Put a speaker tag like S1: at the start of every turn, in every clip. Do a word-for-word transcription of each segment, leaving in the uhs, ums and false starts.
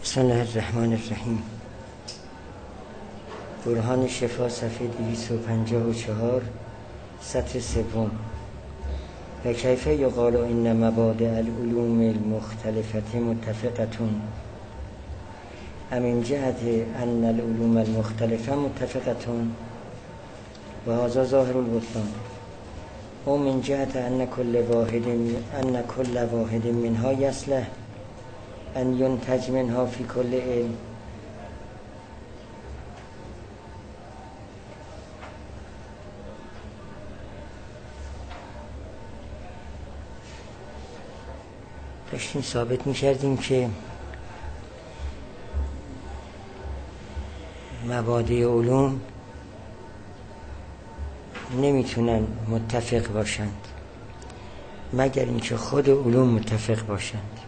S1: بسم الله الرحمن الرحیم. برهان شفا صفحه دویست و پنجاه و چهار سطر سوم. و کیف یقال ان مبادئ العلوم المختلفة متفقتون ام من جهت ان العلوم المختلفة متفقتون و هذا ظاهر البطلان او من جهت ان كل واحد ان كل واحد منها يصلح ان ينتج منها في كل علم داشتیم ثابت می کردیم که مبادئ علوم نمیتونن متفق باشند مگر اینکه خود علوم متفق باشند.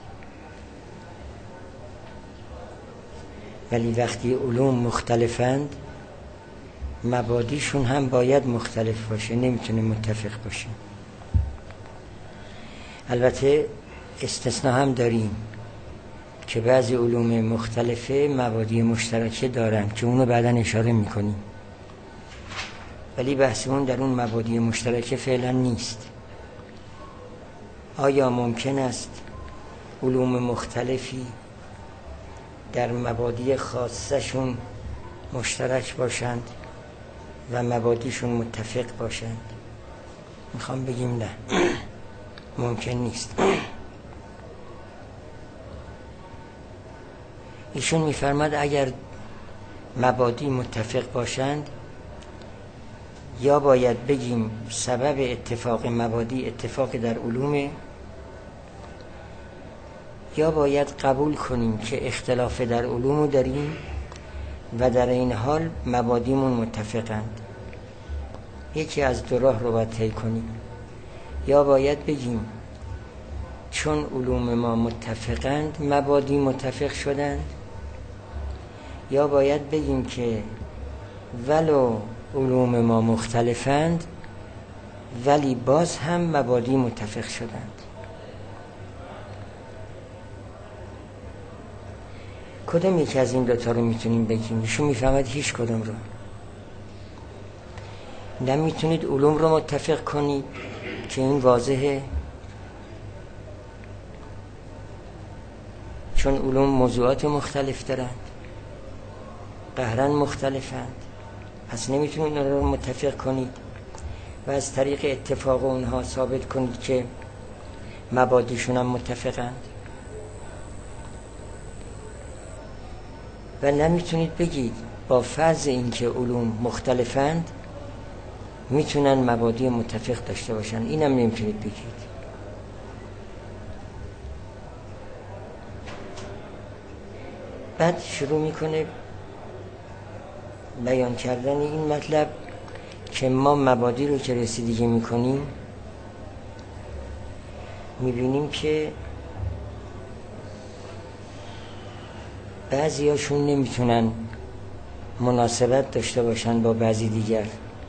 S1: ولی وقتی علوم مختلفند مبادیشون هم باید مختلف باشه، نمیتونه متفق باشه. البته استثناء هم داریم که بعضی علوم مختلفه مبادی مشترکه دارن که اونو بعداً اشاره میکنیم، ولی بحثمون در اون مبادی مشترکه فعلا نیست. آیا ممکن است علوم مختلفی در مبادی خاصشون مشترک باشند و مبادیشون متفق باشند؟ میخوام بگیم نه، ممکن نیست. ایشون میفرماد اگر مبادی متفق باشند یا باید بگیم سبب اتفاق مبادی اتفاق در علومه، یا باید قبول کنیم که اختلاف در علومو داریم و در این حال مبادیمون متفقند. یکی از دو راه رو باید طی کنیم. یا باید بگیم چون علوم ما متفقند مبادی متفق شدند، یا باید بگیم که ولو علوم ما مختلفند ولی باز هم مبادی متفق شدند. کدوم یکی از این دوتا رو میتونیم بگیم؟ ایشون میفهمد هیچ کدوم رو. نمیتونید علوم رو متفق کنید که این واضحه، چون علوم موضوعات مختلف دارند، قهرن مختلفند، پس نمیتونید اون رو متفق کنید و از طریق اتفاق اونها ثابت کنید که مبادیشون هم متفقند. و نمیتونید بگید با فرض اینکه علوم مختلفند میتونن مبادی متفق داشته باشن، اینم نمیتونید بگید. بعد شروع میکنه بیان کردن این مطلب که ما مبادی رو که رسیدگی میکنیم میبینیم که بعضی هاشون نمیتونن مناسبت داشته باشن با بعضی دیگر.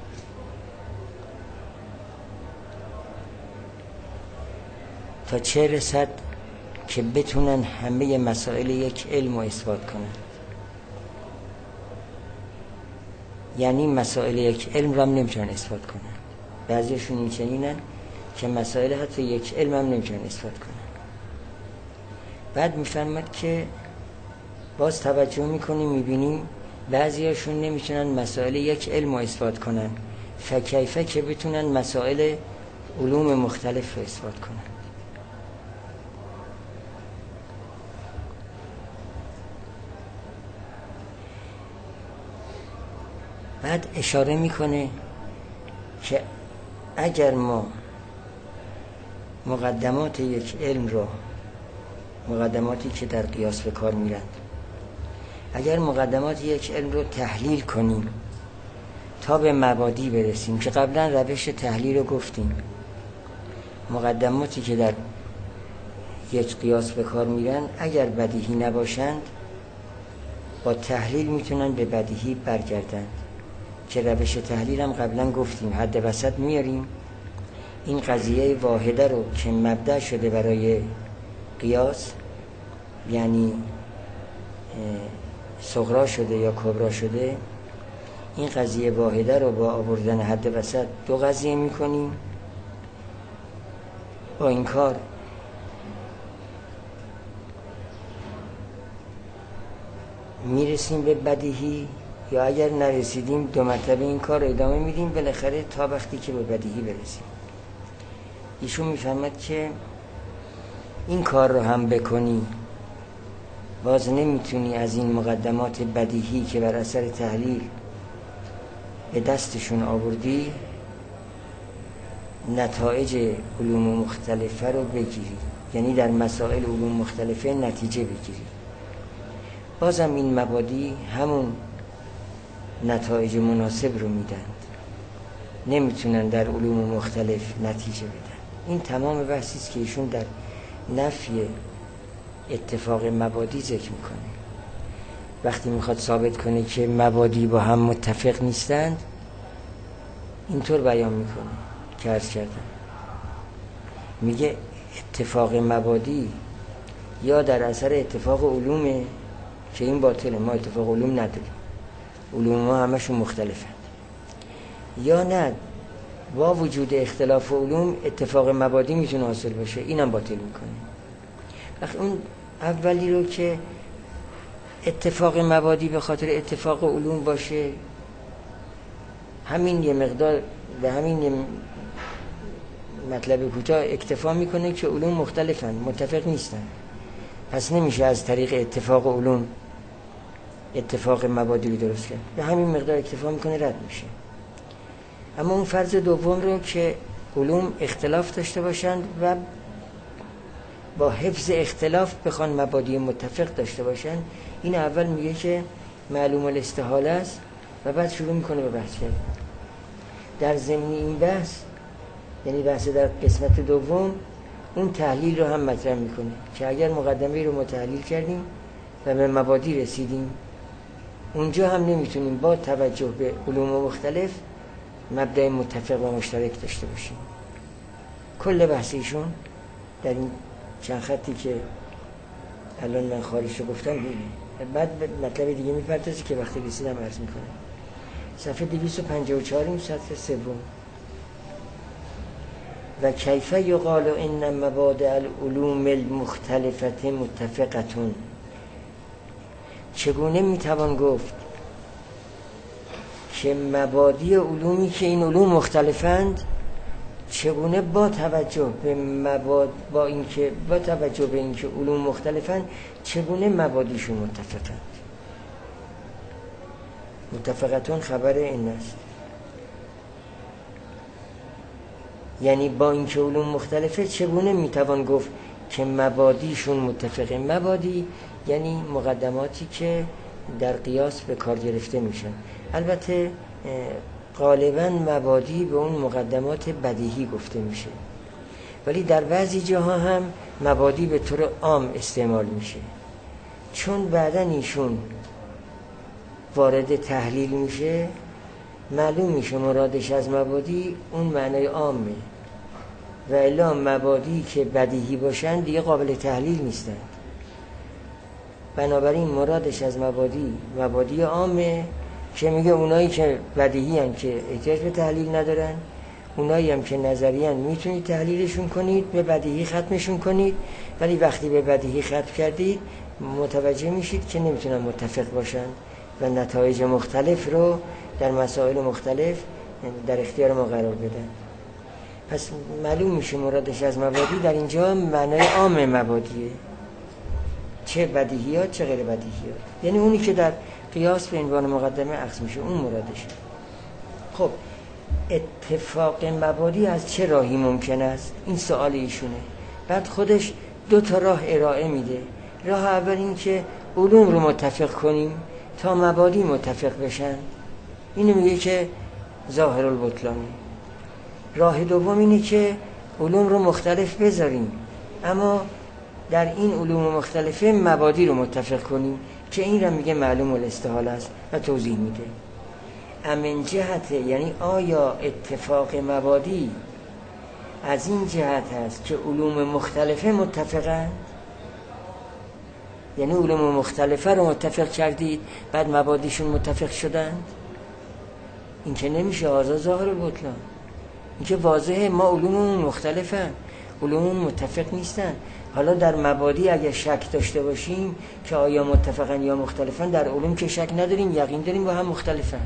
S1: تا چه رسد که بتونن همه مسائل یک علم رو اثبات کنن. یعنی مسائل یک علم رو هم نمیتونن اثبات کنن. بعضیشون این چنینن که مسائل حتی یک علم هم نمیتونن اثبات کنن. بعد میفرماد که باز توجه میکنیم میبینیم بعضیاشون نمیتونن مسائل یک علم رو اثبات کنن، فکیفه که بتونن مسائل علوم مختلف رو اثبات کنن. بعد اشاره میکنه که اگر ما مقدمات یک علم رو، مقدماتی که در قیاس به کار میرند، اگر مقدمات یک علم رو تحلیل کنیم تا به مبادی برسیم، که قبلا روش تحلیل رو گفتیم، مقدماتی که در یک قیاس به کار میرن اگر بدیهی نباشند با تحلیل میتونن به بدیهی برگردند، که روش تحلیل هم قبلا گفتیم حد وسط میاریم این قضیه واحده رو که مبدأ شده برای قیاس، یعنی صغرا شده یا کبرا شده، این قضیه واحده رو با آوردن حد وسط دو قضیه میکنیم. با این کار میرسیم به بدیهی، یا اگر نرسیدیم دو مرتبه این کار رو ادامه میدیم بالاخره تا وقتی که به بدیهی برسیم. ایشون میفهمد که این کار رو هم بکنی باز نمیتونی از این مقدمات بدیهی که بر اثر تحلیل به دستشون آوردی نتایج علوم مختلفه رو بگیری، یعنی در مسائل علوم مختلفه نتیجه بگیری. بازم این مبادی همون نتایج مناسب رو میدند، نمیتونن در علوم مختلف نتیجه بدن. این تمام بحثی است که ایشون در نفی اتفاق مبادی ذکر میکنه. وقتی میخواد ثابت کنه که مبادی با هم متفق نیستند اینطور بیان میکنه که عرض کردم، میگه اتفاق مبادی یا در اثر اتفاق علومه که این باطله، ما اتفاق علوم نداریم، علوم ما همشون مختلفند، یا نه با وجود اختلاف علوم اتفاق مبادی میتونه حاصل باشه، اینم باطل میکنه. وقتی اون اولی رو که اتفاق مبادی به خاطر اتفاق علوم باشه، همین یه مقدار به همین یه مطلب کوتاه اکتفا میکنه که علوم مختلفن، متفق نیستن، پس نمیشه از طریق اتفاق علوم اتفاق مبادی رو درست کرد. به همین مقدار اکتفا میکنه، رد میشه. اما اون فرض دوم رو که علوم اختلاف داشته باشند و با حفظ اختلاف بخوان مبادی متفق داشته باشند، این اول میگه که معلوم الاستحاله است و بعد شروع میکنه به بحث کردن. در ضمن این بحث، یعنی بحث در قسمت دوم، اون تحلیل رو هم مطرح میکنه که اگر مقدمه رو متحلیل کردیم و به مبادی رسیدیم، اونجا هم نمیتونیم با توجه به علوم مختلف مبدأ متفق و مشترک داشته باشیم. کل بحثیشون در این چند خطی که الان من خارجشو گفتم اینه. بعد مطلب دیگه میپردازی که وقتی رسیدم عرض میکنم. صفحه دویست و پنجاه و چهار سطر سوم. و کیف یقال ان مبادئ العلوم المختلفه متفقتون، چگونه میتوان گفت که مبادی علومی که این علوم مختلفند، چگونه با توجه به مباد با اینکه با توجه به اینکه علوم مختلفند چگونه مبادیشون متفقند. متفقتون خبر این است، یعنی با اینکه علوم مختلفه چگونه میتوان گفت که مبادیشون متفقه. مبادی یعنی مقدماتی که در قیاس به کار گرفته میشن. البته غالباً مبادی به اون مقدمات بدیهی گفته میشه، ولی در بعضی جاها هم مبادی به طور عام استعمال میشه، چون بعداً ایشون وارد تحلیل میشه معلوم میشه مرادش از مبادی اون معنای عامه، و الا مبادی که بدیهی باشن دیگه قابل تحلیل نیستن. بنابراین مرادش از مبادی مبادی عامه که میگه اونایی که بدیهی هن که احتیاج به تحلیل ندارن، اونایی هم که نظری هن میتونید تحلیلشون کنید، به بدیهی ختمشون کنید، ولی وقتی به بدیهی ختم کردید متوجه میشید که نمیتونن متفق باشن و نتایج مختلف رو در مسائل مختلف در اختیار ما قرار بدن. پس معلوم میشه مرادش از مبادی در اینجا معنای عام مبادیه، چه بدیهیات چه غیر بدیهیات، یعنی اونی که در قیاس به عنوان مقدمه اخذ میشه اون مرادشه. خب اتفاق مبادی از چه راهی ممکن است؟ این سوال ایشونه. بعد خودش دو تا راه ارائه میده. راه اول این که علوم رو متفق کنیم تا مبادی متفق بشن، اینو میگه که ظاهر البطلانی. راه دوم اینه که علوم رو مختلف بذاریم اما در این علوم مختلفه مبادی رو متفق کنیم، که این رو میگه معلوم الاستحاله است و توضیح میده. امن جهت، یعنی آیا اتفاق مبادی از این جهت هست که علوم مختلفه متفقن؟ یعنی علوم مختلفه رو متفق کردید بعد مبادیشون متفق شدند؟ این که نمیشه، هذا ظاهر البطلان. این که واضحه ما علوممون مختلفن، علوممون متفق نیستن. حالا در مبادی اگه شک داشته باشیم که آیا متفقن یا مختلفن، در علوم که شک نداریم، یقین داریم با هم مختلفن.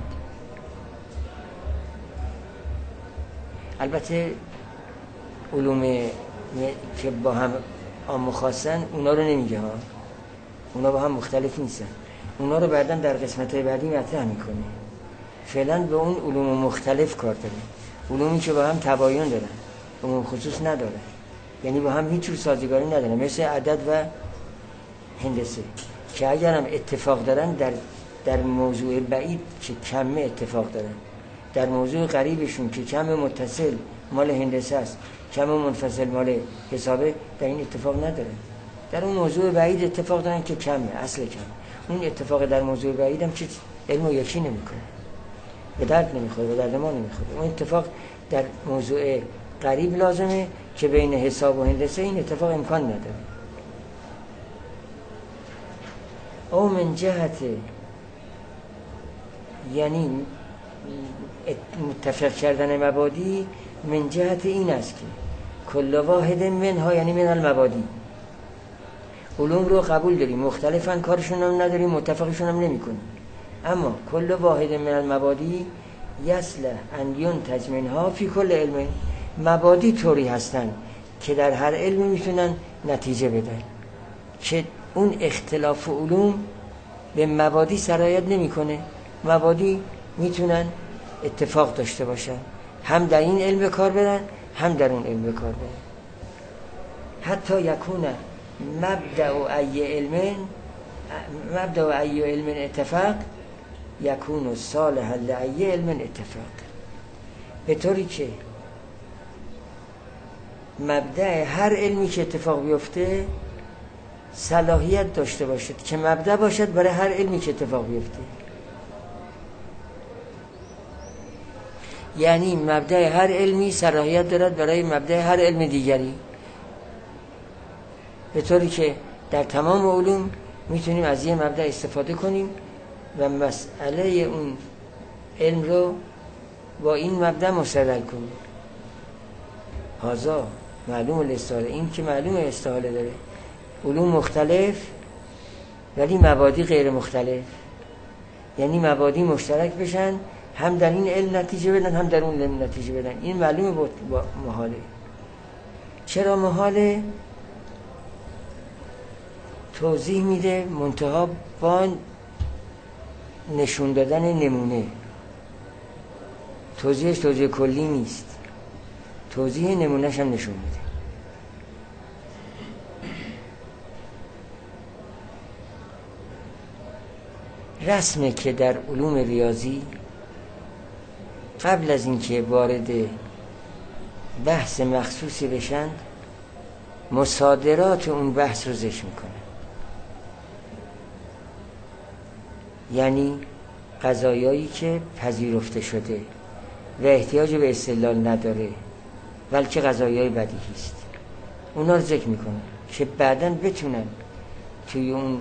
S1: البته علوم که با هم عام خاصن اونا رو نمیگه ها، اونا با هم مختلف نیستن، اونا رو بعداً در قسمت‌های بعدی مطرح میکنه. فعلا به اون علوم مختلف کار داره، علومی که با هم تباین دارن، عموم خصوص نداره، یعنی با هم هیچ جور سازگاری ندارن، مثل عدد و هندسه که اگر هم اتفاق دارن در در موضوع بعید که کم اتفاق دارن، در موضوع قریبشون که کم متصل مال هندسه است، کم منفصل مال حسابه، در این اتفاق نداره. در اون موضوع بعید اتفاق دارن که کمه، اصل کم. اون اتفاق در موضوع بعید هم چیز علم و یکی نمیکنه، به درد نمیخوره، به درد ما نمیخوره. اون اتفاق در موضوع قریب لازمه که بین حساب و هندسه این اتفاق امکان نداره. او من جهت، یعنی متفق کردن مبادی من جهت این است که کل واحد منها، یعنی من المبادی، علوم رو قبول داریم، مختلفن، کارشون هم نداریم، متفقشون هم نمی کنیم، اما کل واحد من المبادی یصلح ان ینتج منها فی کل علم. مبادی طوری هستن که در هر علمی میتونن نتیجه بدن، که اون اختلاف علوم به مبادی سرایت نمیکنه. مبادی میتونن اتفاق داشته باشن، هم در این علم کار بدن هم در اون علم کار بدن. حتی یکونه مبدأ ای علم مبدأ ای علم اتفاق یکون صالحا لای علم اتفاق، به طوری که مبدأ هر علمی که اتفاق بیفته صلاحیت داشته باشد که مبدأ باشد برای هر علمی که اتفاق بیفته. یعنی مبدأ هر علمی صلاحیت دارد برای مبدأ هر علم دیگری، به طوری که در تمام علوم میتونیم از یه مبدأ استفاده کنیم و مسئله اون علم رو با این مبدأ مستدل کنیم. هذا معلوم الاستحاله، این که معلوم استحاله داره. علوم مختلف ولی مبادی غیر مختلف، یعنی مبادی مشترک بشن، هم در این علم نتیجه بدن هم در اون علم نتیجه بدن. این معلومه با محاله. چرا محاله؟ توضیح میده منتها با نشون دادن نمونه. توضیحش توضیح کلی نیست، توضیح نمونهش هم نشون میده. رسمه که در علوم ریاضی قبل از اینکه وارد بحث مخصوصی بشن مصادرات اون بحث رو ذکر میکنه، یعنی قضایایی که پذیرفته شده و احتیاج به استدلال نداره بلکه قضایای بدیهی است، اونا رو ذکر میکنه که بعداً بتونن توی اون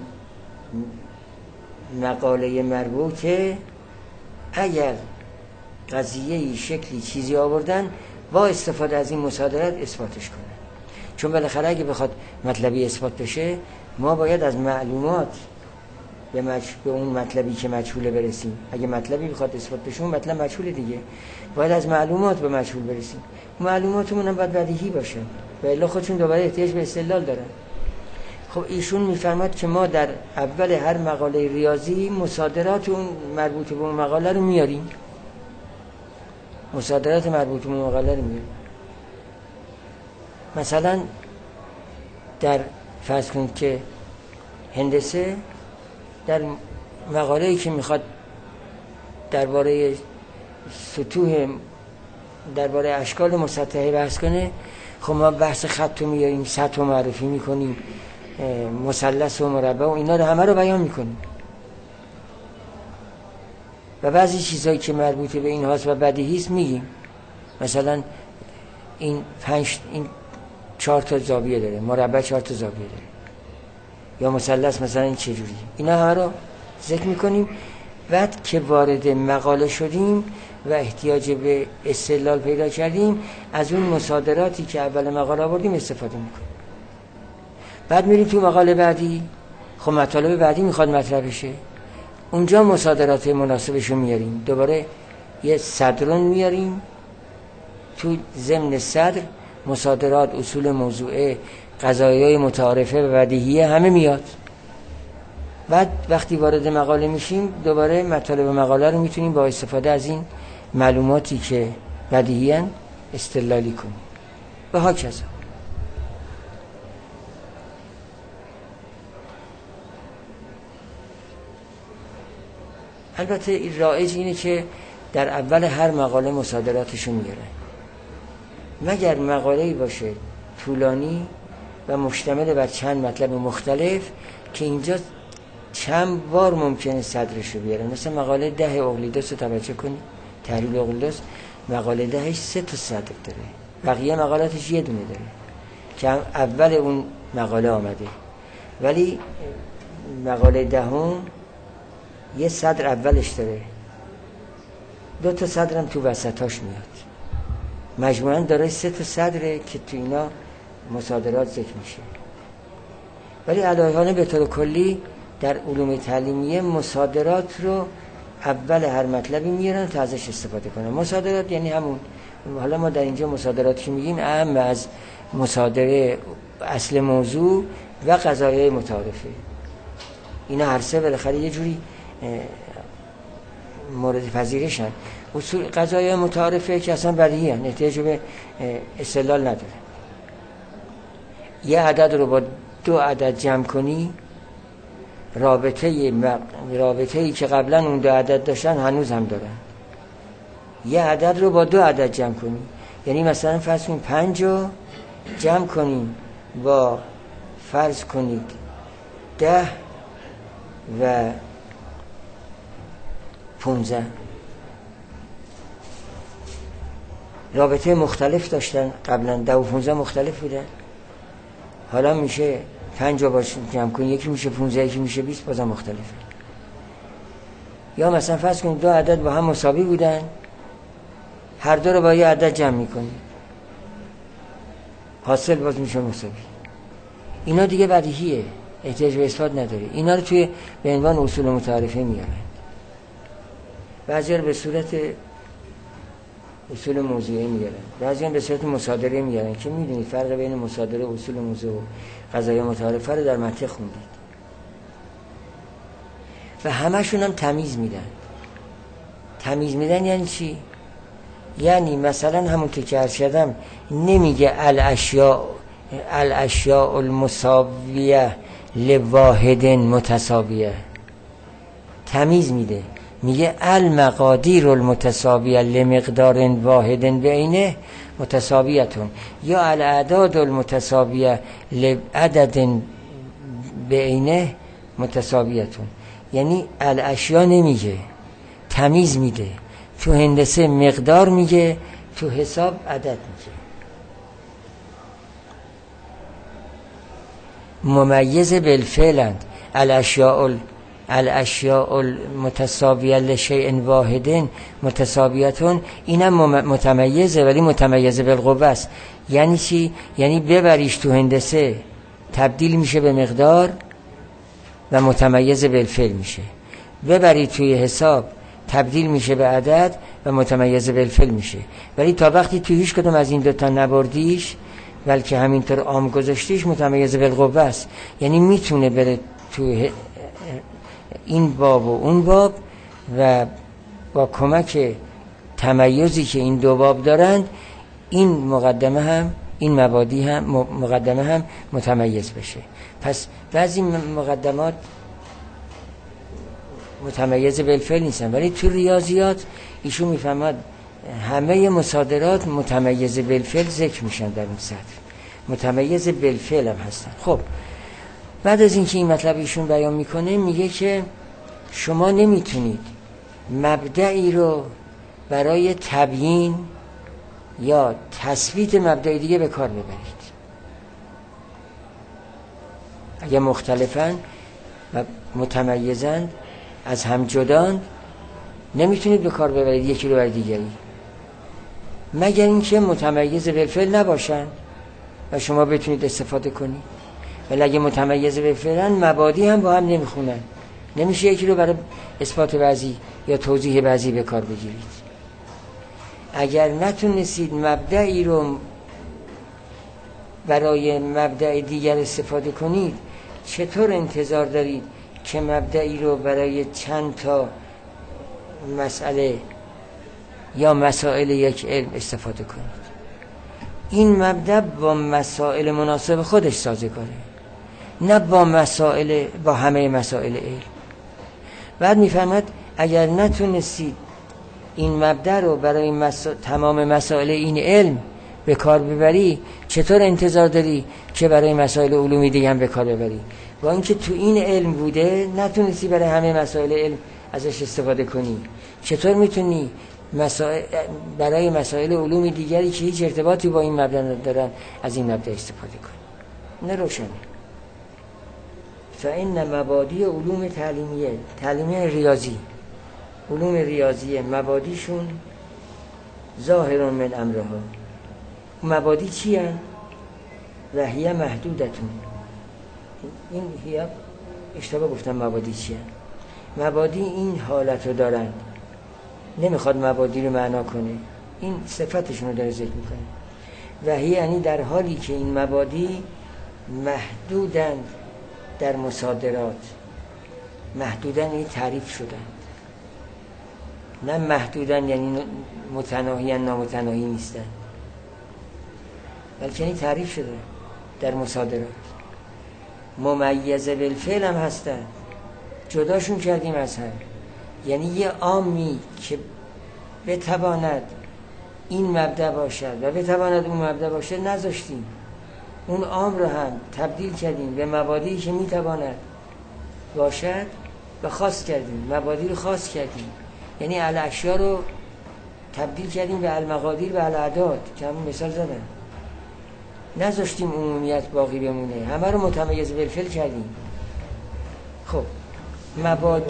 S1: مقاله مربوطه اگر قضیه شکلی چیزی آوردن با استفاده از این مصادرات اثباتش کنن. چون بالاخره اگه بخواد مطلبی اثبات بشه ما باید از معلومات به, مج... به اون مطلبی که مجهوله برسیم. اگه مطلبی بخواد اثبات بشه اون مطلب مجهوله دیگه، باید از معلومات به مجهول برسیم. معلوماتمون هم باید بدیهی باشه و الا خودشون دوباره احتیاج به استدلال دارن. خب ایشون میفرماد که ما در اول هر مقاله ریاضی مصادرات اون مربوط به اون مقاله رو میاریم، مصادرات مربوط به اون مقاله رو میاریم. مثلا در فرض کنید که هندسه در مقاله‌ای که میخواد درباره سطوح درباره اشکال مسطحه بحث کنه، خب ما بحث خط رو میاریم، سطح رو معرفی میکنیم، مثلث و مربع و اینا رو همه رو بیان میکنیم و بعضی چیزایی که مربوط به این هاست و بدیهی است میگیم. مثلا این پنج این چهار تا زاویه داره، مربع چهار تا زاویه داره، یا مثلث مثلا این چجوری، اینا همه رو ذکر میکنیم. بعد که وارد مقاله شدیم و احتیاج به استدلال پیدا کردیم، از اون مصادراتی که اول مقاله آوردیم استفاده میکنیم. بعد میریم تو مقاله بعدی، خب مطالب بعدی میخواد مطرح بشه، اونجا مصادرات مناسبشو میاریم، دوباره یه صدرون میاریم، تو ضمن صدر مصادرات، اصول موضوعه، قضایای متعارفه و بدیهیه همه میاد. بعد وقتی وارد مقاله میشیم دوباره مطالب مقاله رو میتونیم با استفاده از این معلوماتی که بدیهیاً استدلالی کنیم و هاکذا. البته رایج اینه که در اول هر مقاله مصادراتشو میاره، مگر مقاله‌ای باشه طولانی و مشتمل بر چند مطلب مختلف که اینجا چند بار ممکنه صدرشو بیاره. مثلا مقاله ده اقلیدس رو توجه کنید، تحلیل اقلیدس، مقاله دهش سه تا صدر داره، بقیه مقالاتش یه دونه داره که اول اون مقاله آمده، ولی مقاله دهم یه صدر اولش داره، دو تا صدرم تو وسطاش میاد، مجموعاً داره سه تا صدره که تو اینا مصادرات ذکر میشه. ولی علیه به طور کلی در علوم تعلیمیه مصادرات رو اول هر مطلبی میارن تا ازش استفاده کنن. مصادرات یعنی همون، حالا ما در اینجا مصادرات که میگیم اهم از مصادره اصل موضوع و قضایای متعارفه، اینا هر سه بالاخره یه جوری مورد پذیرشن. اصول قضایای متعارفه که اصلا بدیهی هست، احتیاج به استدلال نداره. یه عدد رو با دو عدد جمع کنی، رابطه مق... رابطه ای که قبلا اون دو عدد داشتن هنوز هم دارن. یه عدد رو با دو عدد جمع کنی، یعنی مثلا فرض کنید پنج رو جمع کنیم با فرض کنید ده و پونزه، رابطه مختلف داشتن قبلا، ده و پونزه مختلف بودن، حالا میشه پنج رو باش جمع کنی، یکی میشه پونزه یکی میشه بیست، بازم مختلفه. یا مثلا فرض کنید دو عدد با هم مساوی بودن، هر دو رو با یه عدد جمع میکنی، حاصل باز میشه مساوی. اینا دیگه بدیهیه، احتیاج به اثبات نداره. اینا رو توی به عنوان اصول متعارفه میارن، بعضی رو به صورت اصول موضوعی میارن، بعضی هم به صورت مصادره میارن که میدونید فرق بین مصادره و اصول موضوع و قضایای متعارفه رو در منطق خوندید. و همشون هم تمیز میدن. تمیز میدن یعنی چی؟ یعنی مثلا همون که عرض کردم نمیگه الاشیاء الاشیاء المساویه لواحد متساویه، تمیز میده، میگه المقادیر المتساویه لمقدار واحد بعینه متساویتون، یا الاعداد المتساویه لعدد بعینه متساویتون. یعنی الاشیا نمیگه، تمیز میده. تو هندسه مقدار میگه، تو حساب عدد میگه. ممیز بالفعلند الاشیاء الاشیاء المتساویه لشیء واحد متساویتون، اینم متمیزه ولی متمیزه بالقوه است. یعنی چی؟ یعنی ببریش تو هندسه تبدیل میشه به مقدار و متمیز بالفعل میشه، ببری توی حساب تبدیل میشه به عدد و متمیز بالفعل میشه. ولی تا وقتی توی هیچ کدوم از این دوتا نبردیش بلکه همینطور عام گذاشتیش، متمیز بالقوه است. یعنی میتونه بره توی این باب و اون باب و با کمک تمیزی که این دو باب دارند این مقدمه هم این مبادی هم مقدمه هم متمیز بشه. پس بعضی مقدمات متمیز بالفعل نیستن، ولی تو ریاضیات ایشون میفهمد همه مصادرات متمیز بالفعل ذکر میشن در این سطر، متمیز بالفعل هم هستن. خب بعد از اینکه این مطلب ایشون بیان میکنه میگه که شما نمیتونید مبدعی رو برای تبیین یا تثبیت مبدع دیگه به کار ببرید. اگه مختلفن و متمیزن از هم جدان نمیتونید به کار ببرید یکی رو بر دیگری، مگر اینکه متمیز بالفعل نباشن و شما بتونید استفاده کنید. ولی اگه متمیز بالفعلن مبادی هم با هم نمیخونن، نمیشه یکی رو برای اثبات بعضی یا توضیح بعضی به کار بگیرید. اگر نتونستید مبدعی رو برای مبدع دیگر استفاده کنید، چطور انتظار دارید که مبدعی رو برای چند تا مسئله یا مسائل یک علم استفاده کنید؟ این مبدع با مسائل مناسب خودش سازگاره، نه با مسائل با همه مسائل علم. بعد میفهمد اگر نتونستید این مبدع رو برای مسا... تمام مسائل این علم به کار ببری، چطور انتظار داری که برای مسائل علومی دیگه هم به کار ببری؟ با اینکه تو این علم بوده نتونستی برای همه مسائل علم ازش استفاده کنی، چطور میتونی مسائل برای مسائل علومی دیگری که هیچ ارتباطی با این مبدع ندارن از این مبدع استفاده کنی؟ نه روشنه. فإن مبادی علوم تعلیمیه، تعلیمی ریاضی، علوم ریاضیه، مبادیشون ظاهر من امرها. مبادی چی هست؟ و هی محدودتون. این هی اشتباه گفتم. مبادی چی هست؟ مبادی این حالت رو دارن، نمیخواد مبادی رو معنا کنه، این صفتشون رو داره ذکر میکنه. و هی یعنی در حالی که این مبادی محدودن در مصادرات، محدودن یعنی تعریف شدن، نه محدودن یعنی متناهی نامتناهی نیستن، بلکه یعنی تعریف شده در مصادرات. ممیز بالفعل هم هستن، جداشون کردیم از هم. یعنی یه عامی که بتواند این مبدع باشد و بتواند اون مبدع باشد نذاشتیم، اون عام رو هم تبدیل کردیم به مبادی که میتواند باشد و خاص کردیم، مبادی رو خاص کردیم. یعنی الاشیا رو تبدیل کردیم به المقادیر و الاعداد که همون مثال زدن، نذاشتیم عمومیت باقی بمونه، همه رو متمیز بالفعل کردیم. خب مبادی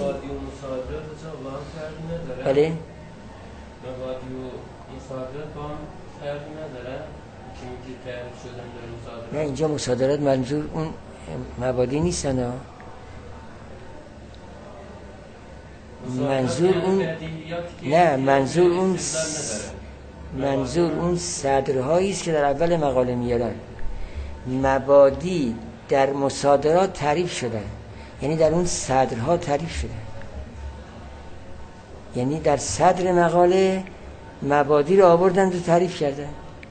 S1: بله
S2: مبادی و مصادرات با هم فرقی نداره که میگه تعریف شدن در مصادرات؟
S1: نه، اینجا مصادرات منظور اون مبادی نیستن ها. منظور اون نه منظور اون س... منظور اون صدرهایی است که در اول مقاله میارن. مبادی در مصادرات تعریف شدن، یعنی در اون صدرها تعریف شدن، یعنی در صدر مقاله مبادی رو آوردن و تعریف کردن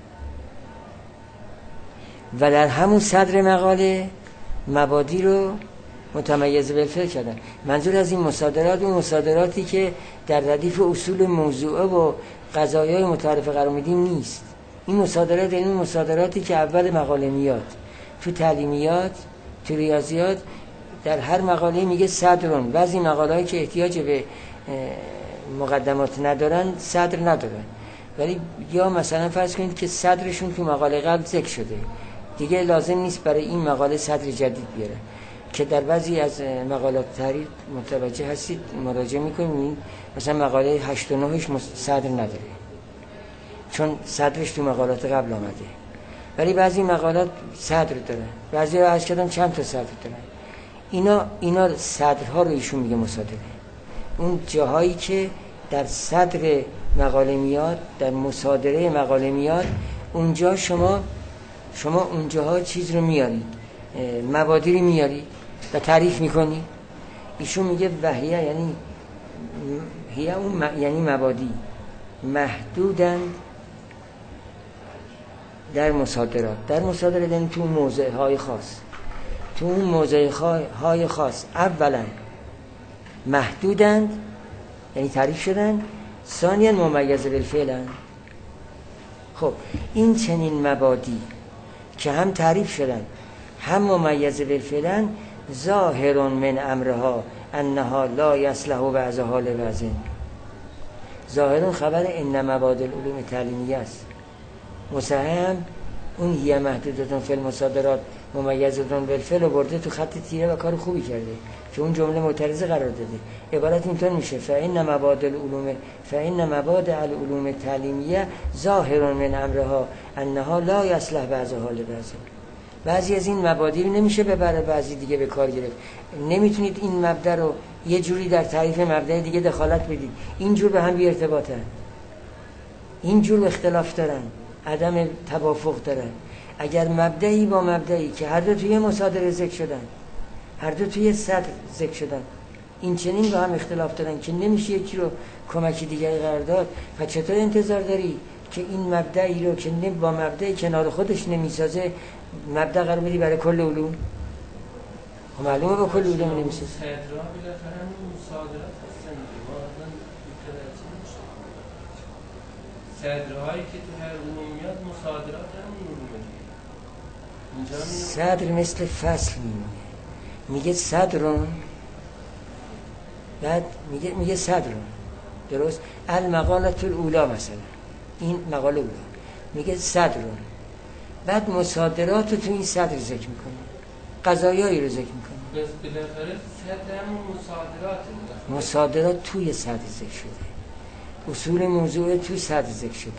S1: و در همون صدر مقاله مبادی رو متمیز بالفعل کردن. منظور از این مصادرات اون مصادراتی که در ردیف اصول موضوعه و قضایای متعارف قرار میدیم نیست. این مصادرات یعنی مصادراتی که اول مقاله میاد. تو تعلیمیات، تو ریاضیات در هر مقاله میگه صدرون. بعضی مقاله‌ای که احتیاج به مقدمات ندارن صدر ندارن، ولی یا مثلا فرض کنید که صدرشون تو مقاله قبل ذکر شده، دیگه لازم نیست برای این مقاله صدر جدید بیاره، که در بعضی از مقالات تحریر متوجه هستید مراجعه میکنید مثلا مقاله هشت و نهش صدر نداره چون صدرش تو مقالات قبل آمده، ولی بعضی مقالات صدر دارن، بعضی ها از کردم چند تا صدر دارن. اینا اینا صدرها رو ایشون میگه مصادره. اون جاهایی که در صدر مقاله میاد، در مصادره مقاله میاد، اونجا شما شما اونجاها چیز رو میارید، مبادی رو میارید و تعریف میکنی. ایشون میگه وحیه یعنی هیه اون م... یعنی مبادی محدودن در مصادرات. در مصادرات یعنی تو موضع های خاص، تو اون موضع های خاص اولا محدودن یعنی تعریف شدن، ثانیا ممیز بالفعلن. خب این چنین مبادی که هم تعریف شدن هم ممیز بالفعلن، ظاهر من امرها انها لا یصلح بعضها لبعض. ظاهرون خبر ان مبادی العلوم تعلیمیه است. مصحح اون هی محدودتون فی المصادرات ممیزتون بالفعل برده تو خط تیره و کار خوبی کرده که اون جمله معترضه قرار داده. عبارت اینطور میشه فإن مبادئ العلوم فإن مبادئ العلوم التعلیمیه ظاهر من امرها انها لا یصلح بعضها لبعض. بعضی از این مبادئ نمیشه به برای بعضی دیگه به کار گرفت. نمیتونید این مبدا رو یه جوری در تعریف مبدا دیگه دخالت بدید. اینجور به هم بی ارتباطن، اینجور اختلاف دارن، عدم توافق دارن. اگر مبدئی با مبدئی که هر دو توی مصادره ذکر شدن، هر دو توی صدر ذکر شدن، این چنین با هم اختلاف دارن که نمیشه یکی رو کمکی دیگری قرار داد، پس چطور انتظار داری که این مبدئی رو که با مبدئی کنار خودش نمیسازه مبدا قرار بدی برای کل علوم؟ خب معلومه با کل علوم نمیسازه.
S2: صدرها بالاخره همون مصادرات هستن ما اصلا متوجه نمیشیم. صدرهایی که تو هر علوم میاد مصادرات همون علومه.
S1: صدر مثل فصل میمونه، میگه صدرون، بعد میگه میگه صدرون، درست؟ المقالة الاولا مثلا، این مقاله اولا، میگه صدرون، بعد مصادرات رو تو این صدر ذکر میکنه، قضایایی رو ذکر میکنه.
S2: بس بالاخره صدر همون مصادرات
S1: مصادرات توی صدر ذکر شده، اصول موضوع تو صدر ذکر شده،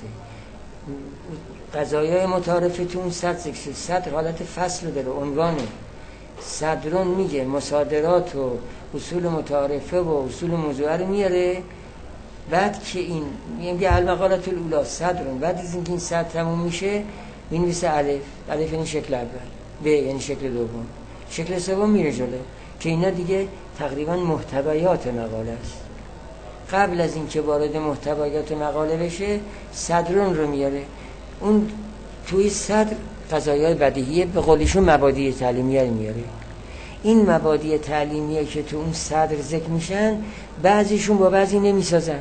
S1: قضایای متعارف تو اون صدر ذکر شده. صدر حالت فصل داره، عنوانه. صدرون میگه مصادرات و اصول متعارفه و اصول موضوع رو میاره، بعد که این میگه المقالة الاولا صدرون، بعد از اینکه این صدر تموم میشه مینویسه الف، الف یعنی شکل اول، ب یعنی شکل دوم، شکل سوم میره جلو، که اینا دیگه تقریبا محتویات مقاله است. قبل از اینکه وارد محتویات مقاله بشه صدرون رو میاره. اون توی صدر قضایای بدیهیه، به قولیشون مبادئ تعلیمیه رو میاره. این مبادئ تعلیمیه که تو اون صدر ذکر میشن بعضیشون با بعضی نمیسازن،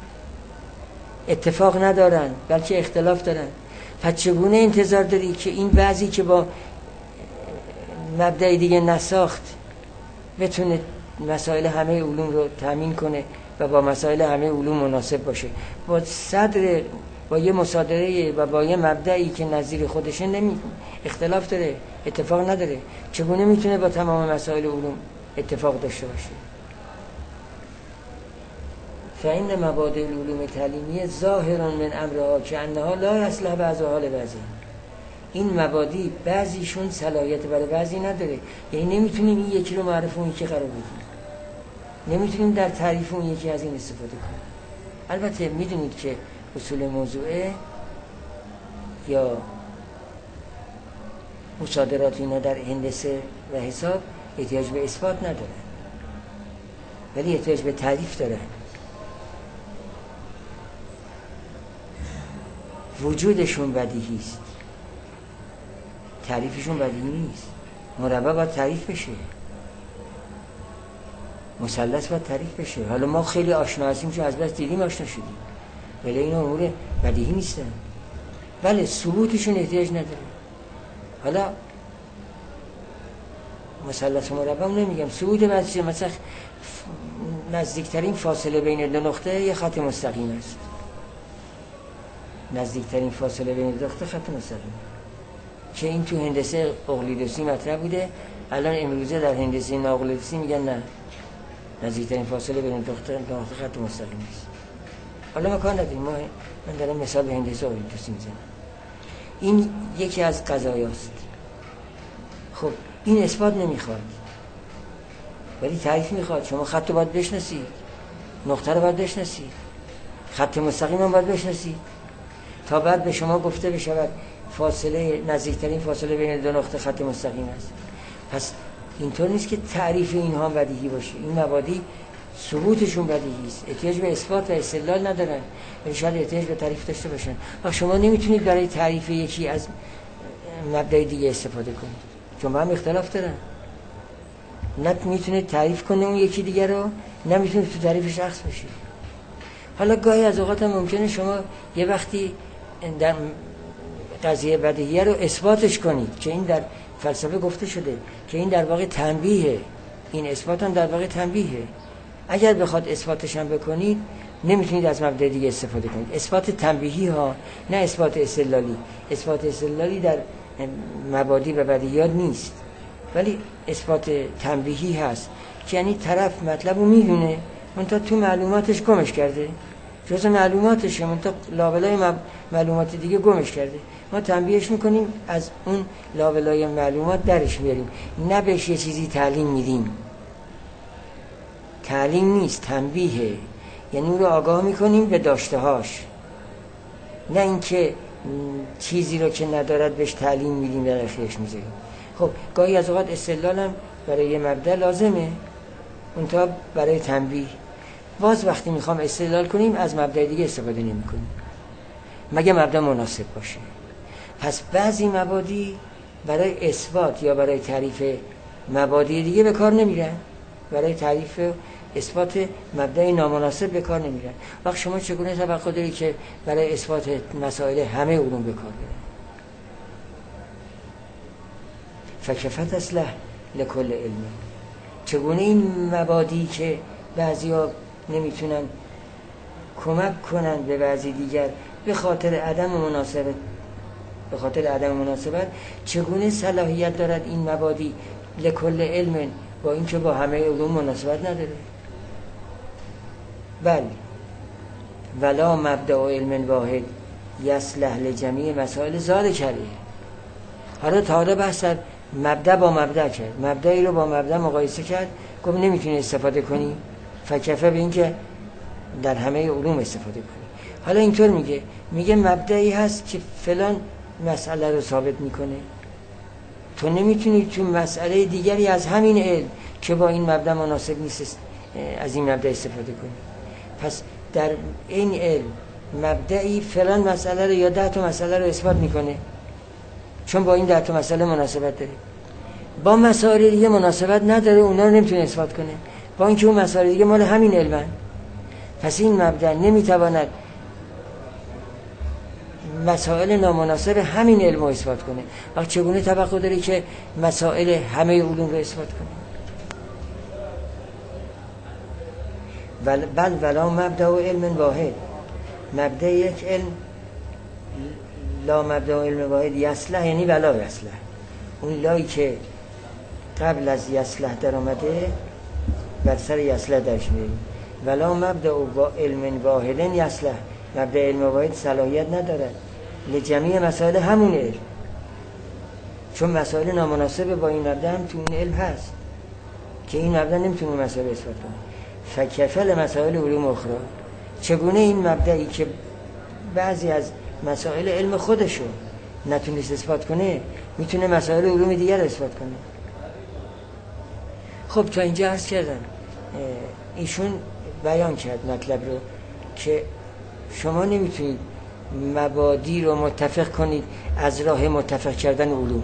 S1: اتفاق ندارن، بلکه اختلاف دارن. پس چگونه انتظار داری که این بعضی که با مبدأ دیگه نساخت بتونه مسائل همه علوم رو تامین کنه و با مسائل همه علوم مناسب باشه؟ با صدر، با یه مصادره و با یه مبدئی که نظیر خودشه نمی اختلاف داره، اتفاق نداره. چگونه میتونه با تمام مسائل علوم اتفاق داشته باشه؟ فإن مبادئ العلوم تعلیمیه ظاهر من امرها که انها لا یصلح بعضها لبعض. این مبادئ بعضیشون صلاحیت برای بعضی نداره، یعنی نمیتونیم این یکی رو معرف اون یکی قرار بدیم، نمیتونیم در تعریف اون یکی از این استفاده کنیم. البته میدونید که اصول موضوعه یا مصادرات اینا در هندسه و حساب احتیاج به اثبات ندارن، ولی احتیاج به تعریف دارن. وجودشون بدیهی است، تعریفشون بدیهی نیست. مربع باید تعریف بشه، مثلث باید تعریف بشه. حالا ما خیلی آشنا هستیم چون از بس دیدیم آشنا شدیم، ولی این امور بدیهی نیستن. بله ثبوتشون احتیاج نداره. حالا مثلث و مربع نمیگم، ثبوت بعضی مثلا نزدیکترین فاصله بین دو نقطه یه خط مستقیم است، نزدیکترین فاصله بین دو نقطه خط مستقیم، که این تو هندسه اقلیدوسی مطرح بوده. الان امروزه در هندسه نااقلیدوسی میگن نه، نزدیکترین فاصله بین دو نقطه خط مستقیم است. حالا ما کار نداریم، ما من دارم مثال هندسه اقلیدوسی میزنم. این یکی از قضایاست. خب این اثبات نمیخواد ولی تعریف میخواد. شما خط رو باید بشناسید، نقطه رو باید بشناسید، خط مستقیم هم باید بشناسید تا بعد به شما گفته بشود فاصله نزدیکترین فاصله بین دو نقطه خط مستقیم است. پس اینطور نیست که تعریف اینها بدیهی باشه. این مبادئ ثبوتشون بدیهی است، احتیاج به اثبات و استدلال ندارن، ولی شاید احتیاج به تعریف داشته باشن. و شما نمیتونید برای تعریف یکی از مبدأ دیگه استفاده کنید چون با هم اختلاف دارن. نه میتونید تعریف کنه اون یکی دیگه رو، نه میتونید تو تعریف شخص بشید. حالا گاهی از اوقات هم ممکنه شما یه وقتی در قضیه بدیهیه رو اثباتش کنید که این در فلسفه گفته شده که این در واقع تنبیهه، این اثبات هم در واقع تنبیهه. اگر بخواد اثباتش هم بکنید نمیتونید از مبدأ دیگه استفاده کنید. اثبات تنبیهی ها، نه اثبات استدلالی. اثبات استدلالی در مبادی و بدیهیات نیست، ولی اثبات تنبیهی هست که یعنی طرف مطلب رو میدونه منتها تو معلوماتش گمش کرده، جز معلوماتشه منتها لابلای معلومات دیگه گمش کرده. ما تنبیهش میکنیم، از اون لابلای معلومات درش میاریم، نه بهش یه چیزی تعلیم میدیم. تعلیم نیست، تنبیهه، یعنی اون رو آگاه میکنیم به داشتهاش، نه اینکه چیزی رو که ندارد بهش تعلیم میدیم در اخیرش میذاریم. خب گاهی از اوقات استدلالم برای یه مبدأ لازمه، منتها برای تنبیه باز وقتی میخوام استدلال کنیم از مبدأ دیگه استفاده نمی کنیم مگه مبدأ مناسب باشه. پس بعضی مبادی برای اثبات یا برای تعریف مبادی دیگه به کار نمیرن، برای تعریف اثبات مبدأ نامناسب به کار نمیرن. وقت شما چگونه توقع داری که برای اثبات مسائل همه علوم به کار بره؟ فکفت اصله لکل علم. چگونه این مبادی که بعضیا نمیتونن کمک کنن به بعضی دیگر به خاطر عدم مناسبت به خاطر عدم مناسبت چگونه صلاحیت دارد این مبادی لکل علم با اینکه با همه علوم مناسبت نداره؟ بل ولا مبدأ علم واحد یصلح لجمیع مسائل ذات کرده. حالا تا حالا بحث مبدأ با مبدأ کرد، مبدأی رو با مبدأ مقایسه کرد، گفت نمیتونی استفاده کنی، فکفه به این که در همه علوم استفاده کنی. حالا اینطور میگه میگه مبدأی هست که فلان مسئله رو ثابت میکنه، تو نمیتونی تو مسئله دیگری از همین علم که با این مبدأ مناسب نیست از این مبدأ استفاده کنی. پس در این علم مبدأی فلان مسئله رو یا ده تا مسئله رو اثبات میکنه چون با این ده تا مسئله مناسبت داره، با مسائل دیگه مناسبت نداره، اونا رو نمیتونه اثبات کنه با اینکه اون مسائل دیگه مال همین علمن. پس این مبدأ نمیتواند مسائل نامناسب همین علم رو اثبات کنه. وقت چگونه توقع داره که مسائل همه علوم رو اثبات کنه؟ بل ولا مبدأ علم واحد، مبدأ یک علم لا مبدأ علم واحد یصلح یعنی ولا یصلح، اون لایی که قبل از یصلح در آمده بر سر یصلح درش میاریم. ولا مبدأ علم واحد یصلح، مبدأ علم واحد صلاحیت ندارد لجمیع مسائل همون علم، چون مسائل نامناسب با این مبدأ هم تو این علم هست که این مبدأ نمیتونه مسائل اثبات کنه. فکفل مسائل علوم اخرى، چگونه این مبدأی که بعضی از مسائل علم خودشو نتونست اثبات کنه میتونه مسائل علوم دیگر اثبات کنه. خب تا اینجا عرض کردم ایشون بیان کرد مطلب رو که شما نمیتونید مبادی رو متفق کنید از راه متفق کردن علوم،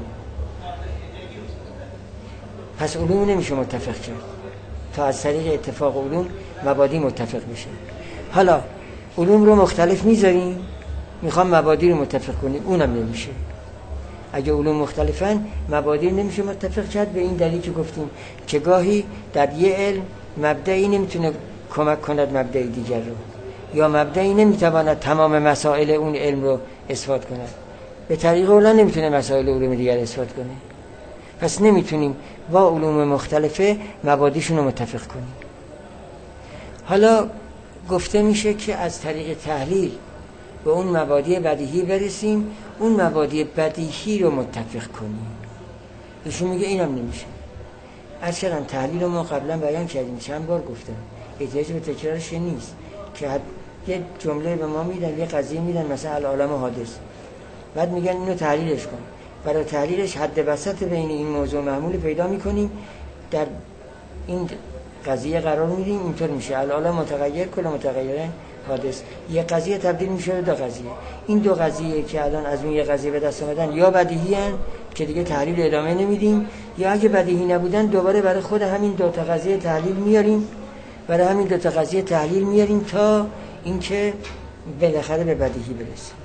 S1: پس علوم نمیشه متفق کرد تا از طریق اتفاق علوم مبادی متفق بشه. حالا علوم رو مختلف میذاریم میخوام مبادی رو متفق کنیم، اونم نمیشه. اگه علوم مختلفن مبادی نمیشه متفق کرد به این دلیل که گفتیم که گاهی در یه علم مبدأی نمیتونه کمک کند مبدأ دیگر رو، یا مبدأی نمیتواند تمام مسائل اون علم رو اثبات کند، به طریق اولا نمیتونه مسائل علوم دیگر اثبات کنه. پس نمیتونیم با علوم مختلفه مبادیشون رو متفق کنیم. حالا گفته میشه که از طریق تحلیل به اون مبادی بدیهی برسیم، اون مبادی بدیهی رو متفق کنیم. ایشون میگه اینم نمیشه. اصلا تحلیل رو ما قبلا بیان کردیم، چند بار گفتم، احتیاج به تکرارش نیست که یه جمله به ما میدن، یه قضیه میدن مثلا العالم حادث، بعد میگن اینو تحلیلش کن. برای تحلیلش حد وسط بین این موضوع معمول پیدا میکنیم، در این قضیه قرار میدیم، اینطور میشه العالم متغیر کل متغیره حادث. یه قضیه تبدیل میشه به دو قضیه. این دو قضیه که الان از اون یه قضیه به دست آمدن یا بدیهی ان که دیگه تحلیل ادامه نمیدیم، یا اگه بدیهی نبودن دوباره برای خود همین دو تا قضیه تحلیل میاریم، برای همین دو تا قضیه تحلیل میاریم تا اینکه بالاخره به بدیهی برسیم.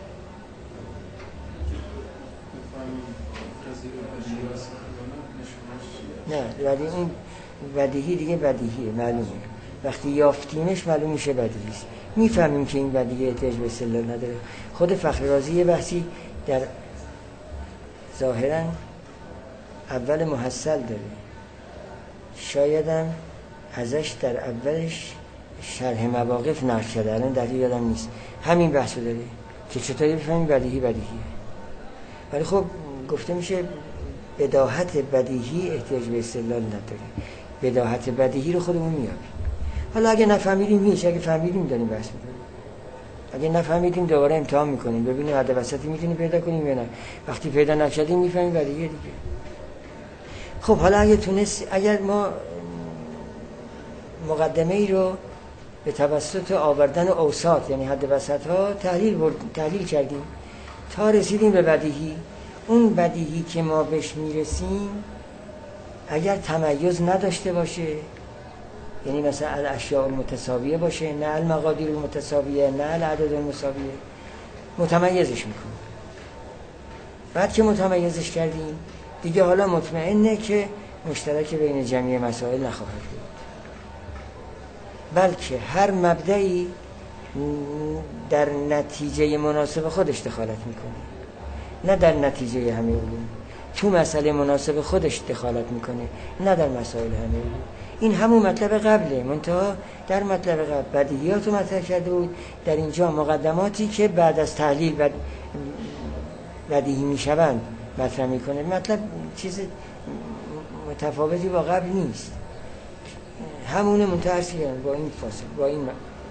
S1: نه ولی این بدیهی دیگه بدیهیه، معلومه، وقتی یافتیمش معلوم میشه بدیهی است، میفهمیم که این بدیهی احتیاج به استدلال نداره. خود فخر رازی یه بحثی در ظاهراً اول محصل داره، شایدم ازش در اولش شرح مواقف نقل شده، الان در یادم نیست، همین بحثو داره که چطوری بفهمیم بدیهی بدیهیه. ولی خب گفته میشه بداهت بدیهی احتیاج به استدلال نداره، بداهت بدیهی رو خودمون میابیم. حالا اگه نفهمیدیم هیچ، اگه فهمیدیم داریم بحث میکنیم، اگه نفهمیدیم دوباره امتحان میکنیم ببینیم حد وسطی میتونیم پیدا کنیم یا نه. وقتی پیدا نکردیم میفهمیم بدیهیه دیگه. خب حالا اگه تونست، اگر ما مقدمه ای رو به توسط آوردن اوساط یعنی حد وسط ها تحلیل برد، تحلیل کردیم تا رسیدیم به بدیهی، اون بدیهی که ما بهش میرسیم اگر تمیز نداشته باشه، یعنی مثلا الاشیاء المتساویه باشه، نه المقادیر المتساویه، نه الاعداد المساویه، متمیزش میکنه. بعد که متمیزش کردیم دیگه حالا مطمئنه که مشترک بین جمعی مسائل نخواهد بود، بلکه هر مبدعی در نتیجه مناسب خودش دخالت میکنه، نه در نتیجه همه علوم. تو مسئله مناسب خودش دخالت میکنه، نه در مسائل همه علوم. این همون مطلب قبله، منتها در مطلب قبل بدیهیات رو مطرح کرده بود، در اینجا مقدماتی که بعد از تحلیل بد... بدیهی میشوند مطرح میکنه. مطلب چیز متفاوتی با قبل نیست، همونه، منتهرسی با این فاصله، با این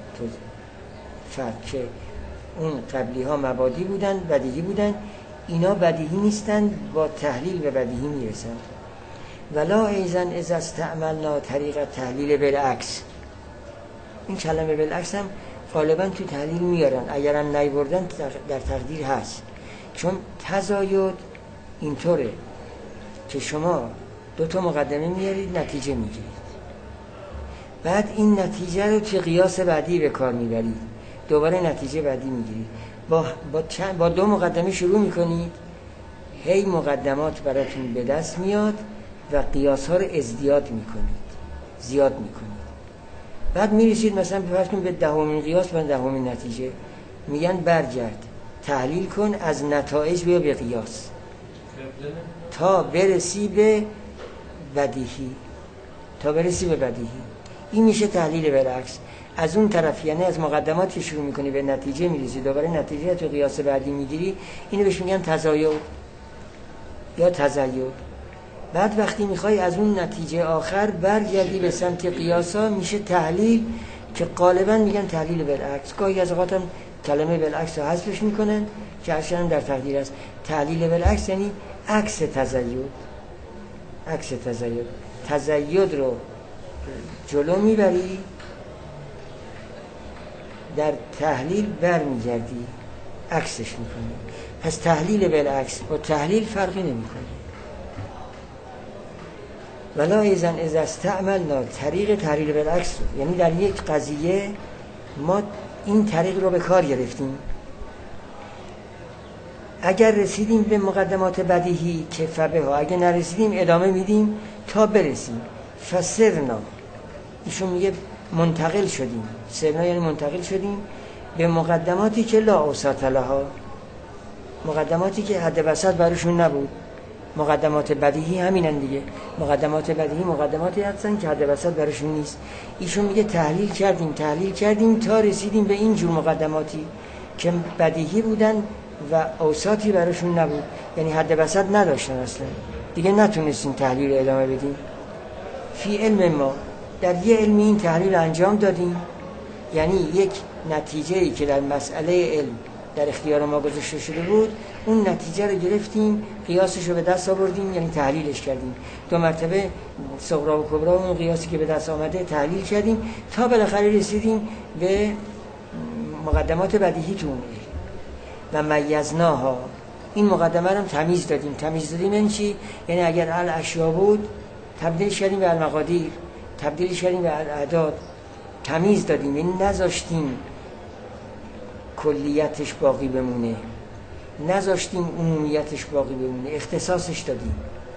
S1: فرق که اون قبلی ها مبادی بودن، بدیهی بودن، اینا بدیهی نیستن، با تحلیل به بدیهی میرسن. ولا ایزن از استعملنا طریق تحلیل بالعکس. این کلمه بالعکس هم غالبا تو تحلیل میارن، اگرن نیوردن در تقدیر هست، چون تزاید اینطوره که شما دو تا مقدمه میارید نتیجه میگیرید، بعد این نتیجه رو توی قیاس بعدی به کار میبرید، دوباره نتیجه بعدی میگیرید. با با, چند با دو مقدمه شروع میکنید، هی مقدمات براتون به دست میاد و قیاس ها رو ازدیاد میکنید، زیاد میکنید. بعد میرسید مثلا فرض کن به دهمین قیاس و دهمین نتیجه، میگن برگرد تحلیل کن از نتایج بیا به قیاس تا برسی به بدیهی، تا برسی به بدیهی. این میشه تحلیل بالعکس. از اون طرف یعنی از مقدماتی شروع میکنی به نتیجه میرسی، دوباره نتیجه تو قیاس بعدی میگیری، اینو بهش میگن تزاید یا تزاید. بعد وقتی میخوای از اون نتیجه آخر برگردی به سمت قیاسا، میشه تحلیل که غالبا میگن تحلیل بالعکس. گاهی از اوقات هم کلمه بالعکس رو حذفش میکنن که اصلا در تقدیر است. تحلیل بالعکس یعنی عکس تزاید، عکس تزاید. تزاید رو جلو میبری، در تحلیل برمیگردی عکسش میکنی. پس تحلیل بالعکس با تحلیل فرقی نمیکنه. ولا ایزن از استعملنا طریق تحلیل بالعکس، یعنی در یک قضیه ما این طریق رو به کار گرفتیم، اگر رسیدیم به مقدمات بدیهی که فبه ها، اگر نرسیدیم ادامه میدیم تا برسیم. فسرنا، ایشون میگه منتقل شدیم، سرنا یعنی منتقل شدیم به مقدماتی که لا اوساط لها، مقدماتی که حد وسط براشون نبود. مقدمات بدیهی همینن دیگه، مقدمات بدیهی مقدماتی هستن که حد وسط براشون نیست. ایشون میگه تحلیل کردیم تحلیل کردیم تا رسیدیم به این جور مقدماتی که بدیهی بودن و اوساطی براشون نبود، یعنی حد وسط نداشتن اصلا، دیگه نتونستیم تحلیل ادامه بدیم. فی علم ما، در یه علمی این تحلیل انجام دادیم، یعنی یک نتیجه‌ای که در مسئله علم در اختیار ما گذاشته شده بود، اون نتیجه رو گرفتیم، قیاسش رو به دست آوردیم، یعنی تحلیلش کردیم. دو مرتبه صغرا و کبرا اون قیاسی که به دست آمده تحلیل کردیم تا بالاخره رسیدیم به مقدمات بدیهی تو اون و میزناها. این مقدمه رو تمیز دادیم. تمیز دادیم یعنی چی؟ یعنی اگر الاشیا بود تبدیل کردیم به المقادیر، تبدیل کردیم به الاعداد، تمیز دادیم، یعنی نذاشتیم کلیتش باقی بمونه، نذاشتیم عمومیتش باقی بمونه، اختصاصش دادیم.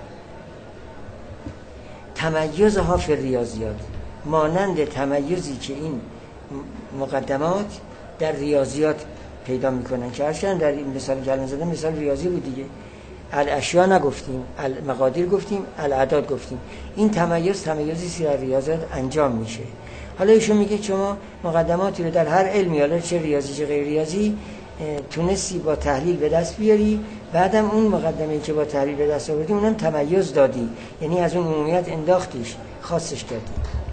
S1: تمیزها فی ریاضیات، مانند تمیزی که این مقدمات در ریاضیات پیدا میکنن که هرچند در این مثال که الان زدم مثال ریاضی بود دیگه، الاشیا نگفتیم، المقادیر گفتیم، الاعداد گفتیم. این تمیز تمیزی است که در ریاضیات انجام میشه. حالا ایشون میگه شما مقدماتی رو در هر علمی، حالا چه ریاضی چه غیر ریاضی، تونستی با تحلیل به دست بیاری، بعدم اون مقدمه‌ای که با تحلیل به دست آوردی اونم تمیز دادی، یعنی از اون عمومیت انداختیش، خاصش کردی.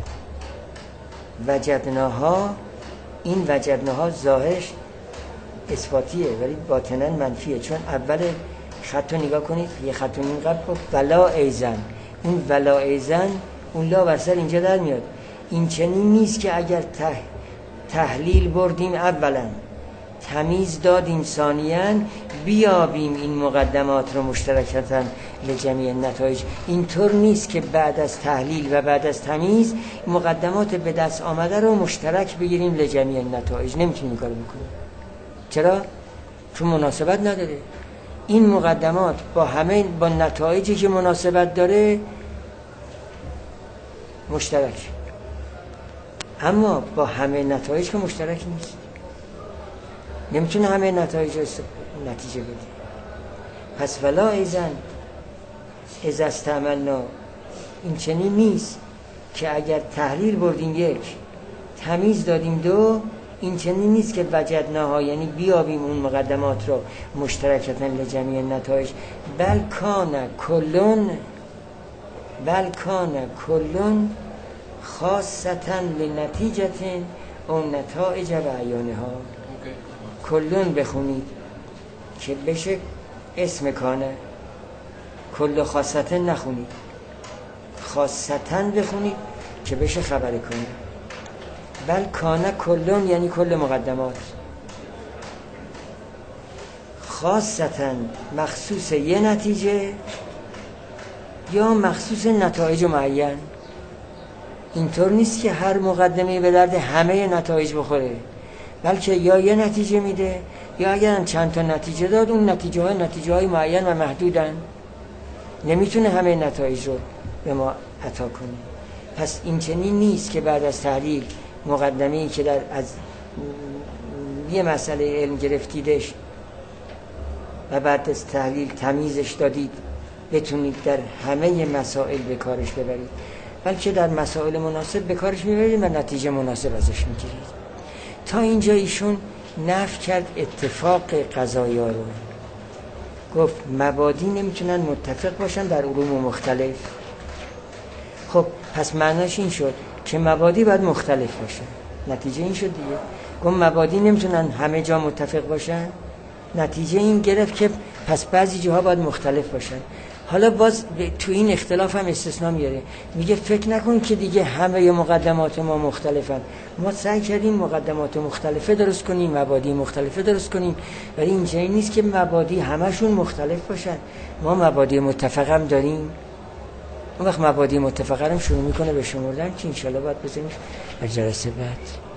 S1: وجدناها، این وجدناها ظاهرش اثباتیه ولی باطناً منفیه، چون اول خط رو نگاه کنید، یه خط این قبل بود ولا ایزن، اون ولا ایزن، اون لا بر سر اینجا در میاد. این چنین نیست که اگر ته تحلیل بردیم اولا، تمیز دادیم ثانیاً، بیابیم این مقدمات رو مشترکتاً لجمیع نتایج. اینطور نیست که بعد از تحلیل و بعد از تمیز مقدمات به دست آمده رو مشترک بگیریم لجمیع نتایج. نمیتونیم این کارو بکنیم. چرا؟ چون مناسبت نداره. این مقدمات با همه با نتایجی که مناسبت داره مشترک، اما با همه نتایج که مشترک نیست. نمیتونه همه نتایج رو نتیجه بده. پس ولا ایزن از استعملنا، این چنین نیست که اگر تحلیل بردیم یک، تمیز دادیم دو، این چنین نیست که وجدناها، یعنی بیابیم اون مقدمات رو مشترکتاً لجمیع نتایج. بل کان کلون بل کان کلون خاصتاً لنتیجة او نتایج و عیانها. کلون بخونید که بشه اسم کانه، کل خاصتاً نخونید، خاصتاً بخونید که بشه خبر کانه. بل کانه کلون یعنی کل مقدمات، خاصتاً مخصوص یه نتیجه یا مخصوص نتایج معین. اینطور نیست که هر مقدمه به درد همه نتایج بخوره، بلکه یا یه نتیجه میده یا اگر چند تا نتیجه داد، اون نتیجه های نتیجه های معین و محدودن، نمیتونه همه نتایج رو به ما عطا کنه. پس این چنین نیست که بعد از تحلیل مقدمه‌ای که در از یه مسئله علم گرفتیدش و بعد از تحلیل تمیزش دادید بتونید در همه مسائل به کارش ببرید، بلکه در مسائل مناسب به کارش میبرید و نتیجه مناسب ازش میگیرید. تا اینجا ایشون نفی کرد اتفاق قضایا رو، گفت مبادی نمیتونن متفق باشن در علوم مختلف. خب پس معناش این شد که مبادی باید مختلف باشن، نتیجه این شد دیگه. گفت مبادی نمیتونن همه جا متفق باشن، نتیجه این گرفت که پس بعضی جاها باید مختلف باشن. حالا باز تو این اختلاف هم استثناء میاره، میگه فکر نکن که دیگه همه مقدمات ما مختلفن، ما سعی کردیم مقدمات مختلفه درست کنیم، مبادی مختلفه درست کنیم، ولی اینجوری نیست که مبادی همشون مختلف باشن. ما مبادی متفق هم داریم. اون وقت مبادی متفق هم شروع میکنه به شمردن که انشالله باید بزنیم در جلسه بعد.